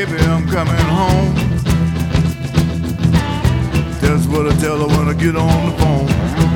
Baby, I'm coming home. That's what I tell her when I get on the phone.